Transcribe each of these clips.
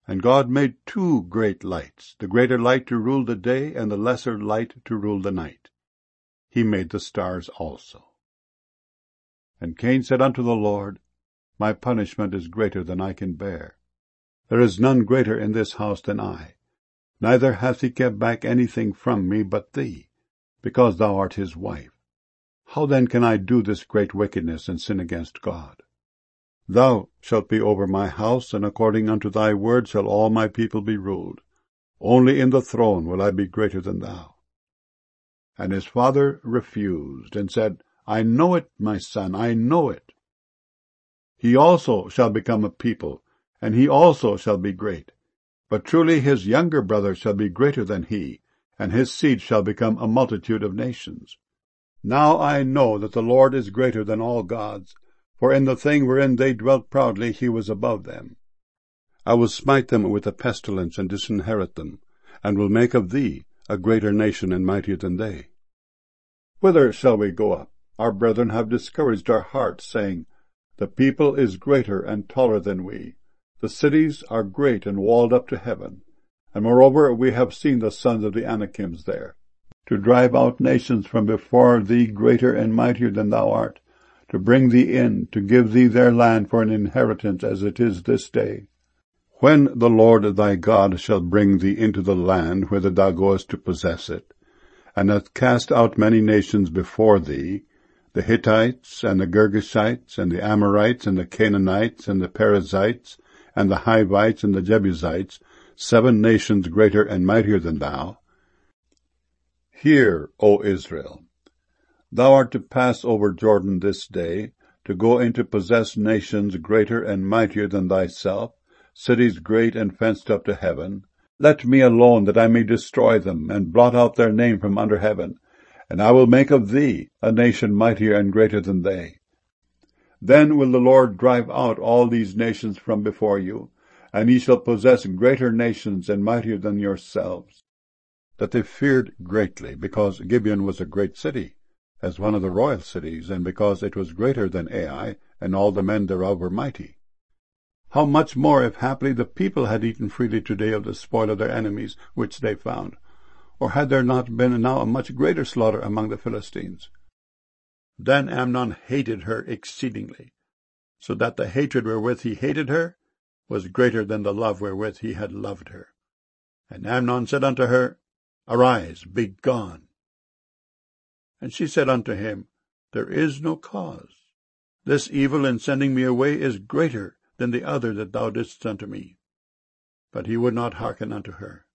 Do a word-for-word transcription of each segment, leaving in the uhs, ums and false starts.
And God made two great lights, the greater light to rule the day, and the lesser light to rule the night. He made the stars also. And Cain said unto the Lord, My punishment is greater than I can bear. There is none greater in this house than I, neither hath he kept back anything from me but thee, because thou art his wife. How then can I do this great wickedness and sin against God? Thou shalt be over my house, and according unto thy word shall all my people be ruled. Only in the throne will I be greater than thou. And his father refused, and said, I know it, my son, I know it. He also shall become a people, and he also shall be great. But truly his younger brother shall be greater than he, and his seed shall become a multitude of nations. Now I know that the Lord is greater than all gods, for in the thing wherein they dwelt proudly he was above them. I will smite them with a pestilence and disinherit them, and will make of thee a greater nation and mightier than they. Whither shall we go up? Our brethren have discouraged our hearts, saying, The people is greater and taller than we. The cities are great and walled up to heaven. And moreover we have seen the sons of the Anakims there, to drive out nations from before thee greater and mightier than thou art, to bring thee in, to give thee their land for an inheritance as it is this day. When the Lord thy God shall bring thee into the land whither thou goest to possess it, and hath cast out many nations before thee, the Hittites, and the Girgashites, and the Amorites, and the Canaanites, and the Perizzites, and the Hivites, and the Jebusites, seven nations greater and mightier than thou. Hear, O Israel, thou art to pass over Jordan this day, to go in to possess nations greater and mightier than thyself, cities great and fenced up to heaven. Let me alone, that I may destroy them, and blot out their name from under heaven, and I will make of thee a nation mightier and greater than they. Then will the Lord drive out all these nations from before you, and ye shall possess greater nations and mightier than yourselves. That they feared greatly, because Gibeon was a great city, as one of the royal cities, and because it was greater than Ai, and all the men thereof were mighty. How much more if haply the people had eaten freely today of the spoil of their enemies, which they found? Or had there not been now a much greater slaughter among the Philistines? Then Amnon hated her exceedingly, so that the hatred wherewith he hated her was greater than the love wherewith he had loved her. And Amnon said unto her, Arise, be gone. And she said unto him, There is no cause. This evil in sending me away is greater than the other that thou didst unto me. But he would not hearken unto her.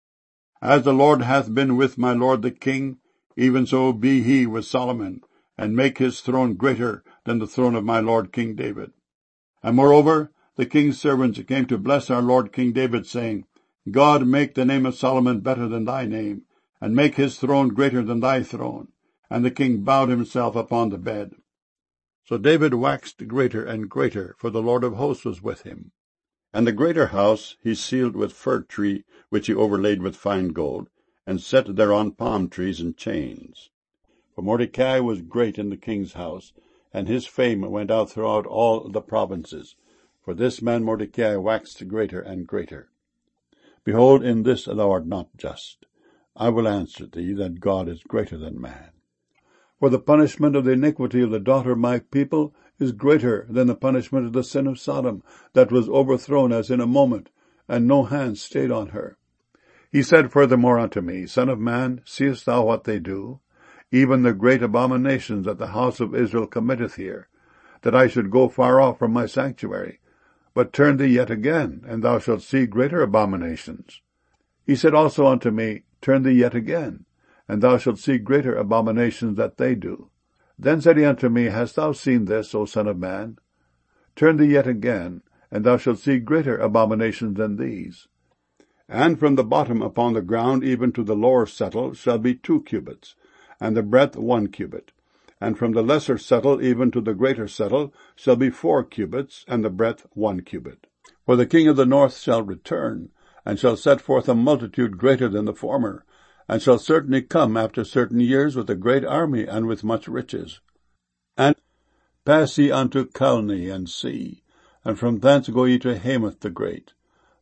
As the Lord hath been with my lord the king, even so be he with Solomon, and make his throne greater than the throne of my lord King David. And moreover, the king's servants came to bless our lord King David, saying, God make the name of Solomon better than thy name, and make his throne greater than thy throne. And the king bowed himself upon the bed. So David waxed greater and greater, for the Lord of hosts was with him. And the greater house he sealed with fir tree, which he overlaid with fine gold, and set thereon palm trees and chains. For Mordecai was great in the king's house, and his fame went out throughout all the provinces. For this man Mordecai waxed greater and greater. Behold, in this thou art not just. I will answer thee that God is greater than man. For the punishment of the iniquity of the daughter of my people is greater than the punishment of the sin of Sodom, that was overthrown as in a moment, and no hand stayed on her. He said furthermore unto me, Son of man, seest thou what they do? Even the great abominations that the house of Israel committeth here, that I should go far off from my sanctuary. But turn thee yet again, and thou shalt see greater abominations. He said also unto me, Turn thee yet again, and thou shalt see greater abominations that they do. Then said he unto me, Hast thou seen this, O son of man? Turn thee yet again, and thou shalt see greater abominations than these. And from the bottom upon the ground even to the lower settle shall be two cubits, and the breadth one cubit. And from the lesser settle even to the greater settle shall be four cubits, and the breadth one cubit. For the king of the north shall return, and shall set forth a multitude greater than the former, and shall certainly come after certain years with a great army and with much riches. And pass ye unto Calne and see, and from thence go ye to Hamath the great.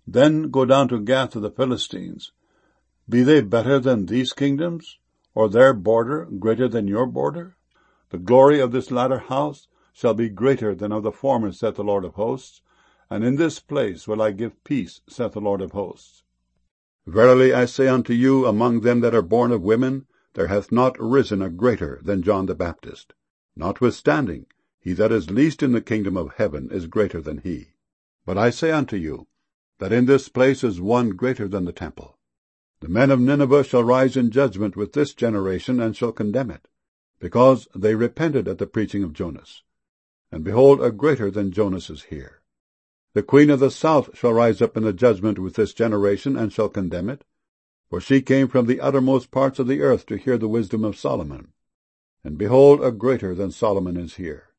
Then go down to Gath of the Philistines. Be they better than these kingdoms, or their border greater than your border? The glory of this latter house shall be greater than of the former, saith the Lord of hosts, and in this place will I give peace, saith the Lord of hosts. Verily I say unto you, among them that are born of women, there hath not risen a greater than John the Baptist. Notwithstanding, he that is least in the kingdom of heaven is greater than he. But I say unto you, that in this place is one greater than the temple. The men of Nineveh shall rise in judgment with this generation, and shall condemn it, because they repented at the preaching of Jonas. And behold, a greater than Jonas is here. The queen of the south shall rise up in the judgment with this generation, and shall condemn it, for she came from the uttermost parts of the earth to hear the wisdom of Solomon. And behold, a greater than Solomon is here.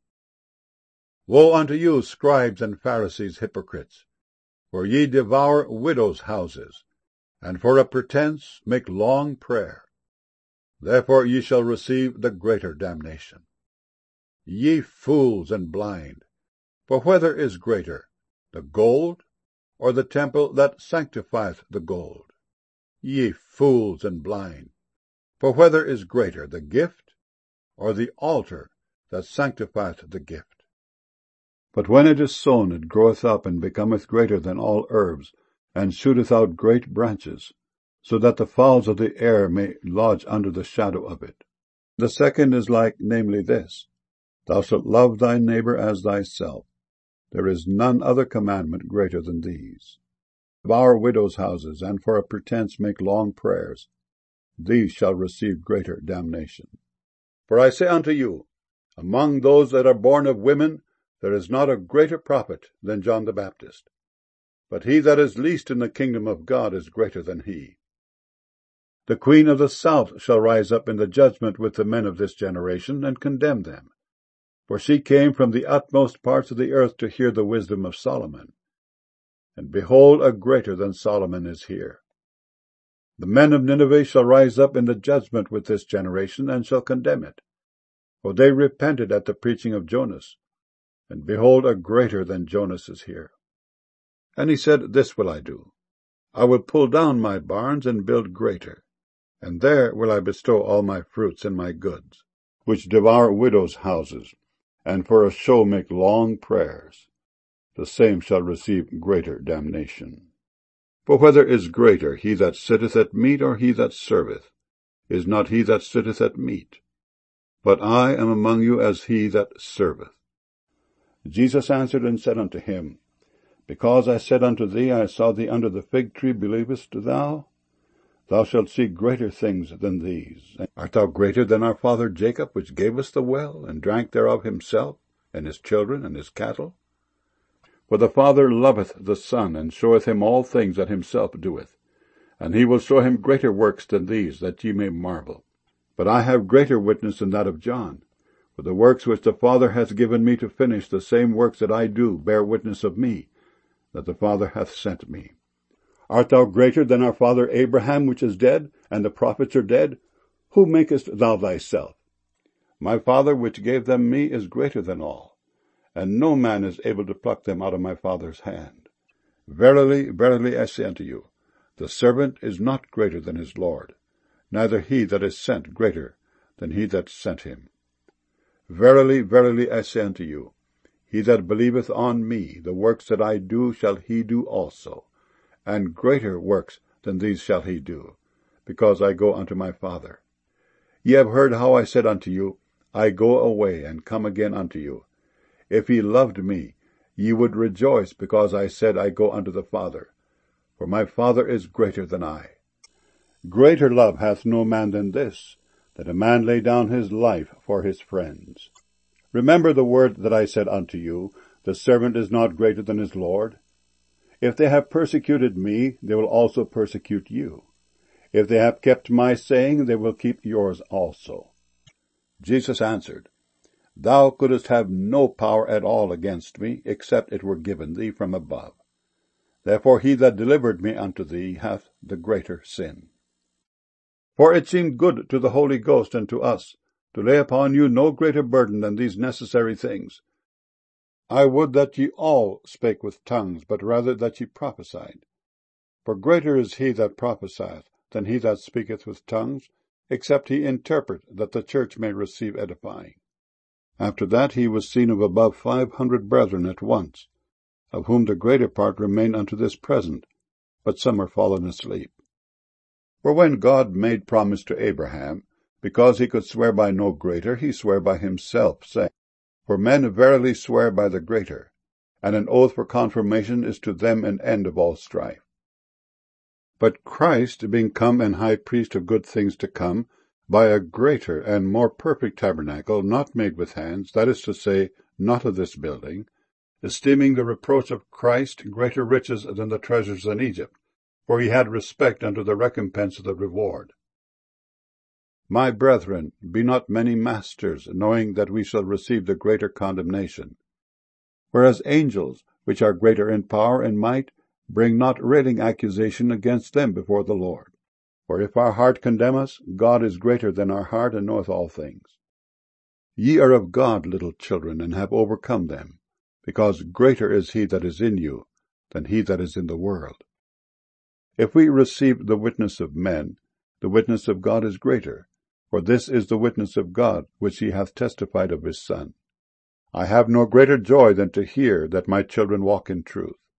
Woe unto you, scribes and Pharisees, hypocrites! For ye devour widows' houses, and for a pretence make long prayer. Therefore ye shall receive the greater damnation. Ye fools and blind! For whether is greater, the gold, or the temple that sanctifieth the gold? Ye fools and blind! For whether is greater, the gift, or the altar that sanctifieth the gift? But when it is sown, it groweth up, and becometh greater than all herbs, and shooteth out great branches, so that the fowls of the air may lodge under the shadow of it. The second is like, namely this, Thou shalt love thy neighbor as thyself. There is none other commandment greater than these. Devour widows' houses, and for a pretence make long prayers. These shall receive greater damnation. For I say unto you, among those that are born of women, there is not a greater prophet than John the Baptist. But he that is least in the kingdom of God is greater than he. The queen of the south shall rise up in the judgment with the men of this generation, and condemn them. For she came from the utmost parts of the earth to hear the wisdom of Solomon. And behold, a greater than Solomon is here. The men of Nineveh shall rise up in the judgment with this generation, and shall condemn it. For they repented at the preaching of Jonas. And behold, a greater than Jonas is here. And he said, This will I do. I will pull down my barns, and build greater. And there will I bestow all my fruits and my goods, which devour widows' houses, and for a show make long prayers. The same shall receive greater damnation. For whether is greater, he that sitteth at meat, or he that serveth? Is not he that sitteth at meat? But I am among you as he that serveth. Jesus answered and said unto him, Because I said unto thee, I saw thee under the fig tree, believest thou? Thou shalt see greater things than these. Art thou greater than our father Jacob, which gave us the well, and drank thereof himself, and his children, and his cattle? For the Father loveth the Son, and showeth him all things that himself doeth. And he will show him greater works than these, that ye may marvel. But I have greater witness than that of John. For the works which the Father hath given me to finish, the same works that I do, bear witness of me, that the Father hath sent me. Art thou greater than our father Abraham, which is dead, and the prophets are dead? Who makest thou thyself? My Father which gave them me is greater than all, and no man is able to pluck them out of my Father's hand. Verily, verily, I say unto you, the servant is not greater than his Lord, neither he that is sent greater than he that sent him. Verily, verily, I say unto you, he that believeth on me, the works that I do shall he do also, and greater works than these shall he do, because I go unto my Father. Ye have heard how I said unto you, I go away, and come again unto you. If ye loved me, ye would rejoice, because I said, I go unto the Father, for my Father is greater than I. Greater love hath no man than this, that a man lay down his life for his friends. Remember the word that I said unto you, the servant is not greater than his Lord. If they have persecuted me, they will also persecute you. If they have kept my saying, they will keep yours also. Jesus answered, Thou couldst have no power at all against me, except it were given thee from above. Therefore he that delivered me unto thee hath the greater sin. For it seemed good to the Holy Ghost and to us to lay upon you no greater burden than these necessary things. I would that ye all spake with tongues, but rather that ye prophesied. For greater is he that prophesieth than he that speaketh with tongues, except he interpret, that the church may receive edifying. After that he was seen of above five hundred brethren at once, of whom the greater part remain unto this present, but some are fallen asleep. For when God made promise to Abraham, because he could swear by no greater, he sware by himself, saying, For men verily swear by the greater, and an oath for confirmation is to them an end of all strife. But Christ, being come an high priest of good things to come, by a greater and more perfect tabernacle, not made with hands, that is to say, not of this building, esteeming the reproach of Christ greater riches than the treasures in Egypt, for he had respect unto the recompense of the reward. My brethren, be not many masters, knowing that we shall receive the greater condemnation. Whereas angels, which are greater in power and might, bring not railing accusation against them before the Lord. For if our heart condemn us, God is greater than our heart, and knoweth all things. Ye are of God, little children, and have overcome them, because greater is he that is in you than he that is in the world. If we receive the witness of men, the witness of God is greater, for this is the witness of God, which he hath testified of his Son. I have no greater joy than to hear that my children walk in truth.